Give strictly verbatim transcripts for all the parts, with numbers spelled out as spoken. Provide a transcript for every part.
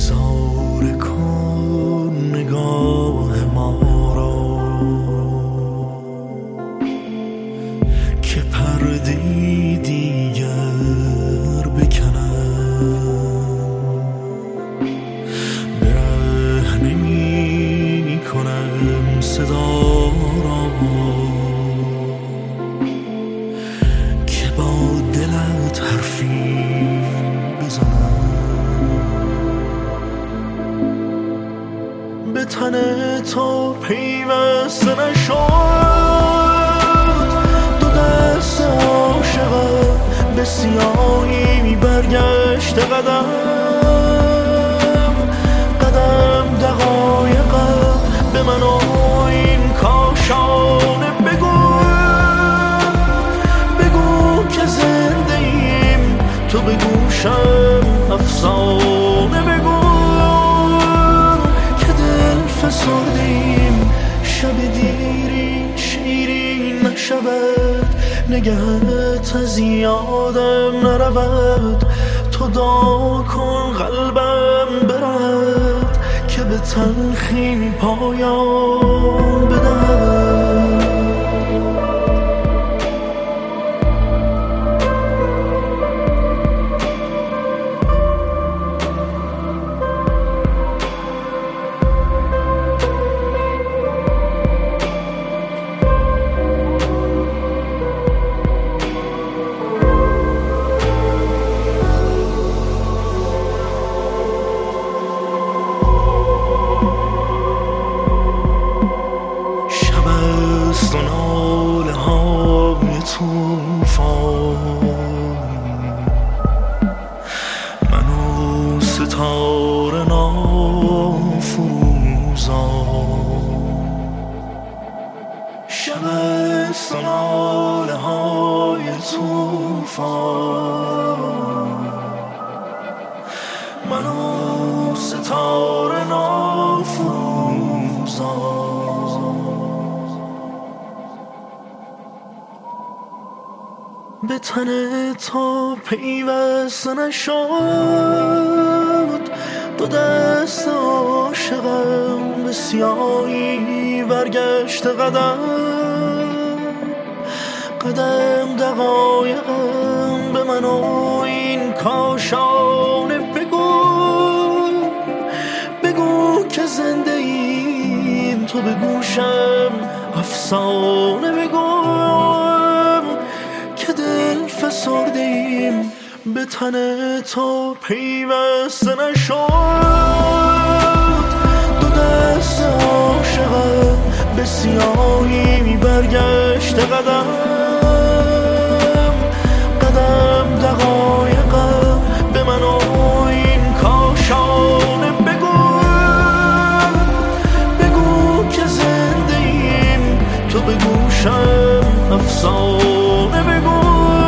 بیزار کن نگاه ما را که پرده‌ای دیگر بکنم. برهنه می کنم صدا را که با دلت حرفی بزنم. به تن تو پیوسته نشد دو دست عاشقم، به سیاهی برگشت قدم قدم دقایقم به من و این کاشانه بگو بگو که زنده ایم، تو به گوشم افسانه بگو که دل فسردیم، شب دیرین شیرین نشود، نگهت از یادم نرود. تو دعا کن قلبم برد که به تلخی پایان بدهد. ناله های توفان منو ستاره نافروزان، شب است و ناله های توفان منو ستاره نافروزان. به تن تو پیوسته نشد دو دست عاشقم، به سیاهی برگشت قدم قدم دقایقم به من و این کاشانه بگو بگو که زنده ایم، تو به گوشم افسانه بگو که دل فسرده ایم، به تن تو پیوسته نشد دو دست عاشقم، به سیاهی برگشت قدم قدم دقایقم به من و این کاشانه بگو بگو که زنده ایم، تو به گوشم افسانه بگو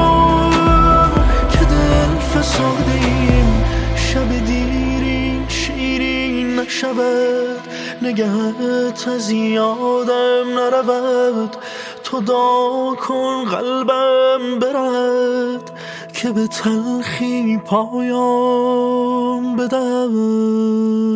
که دل فسرده ایم، شب دیرین شیرین نشود، نگهت از یادم نرود. تو دعا کن قلبم برد که به تلخی پایان بدهد.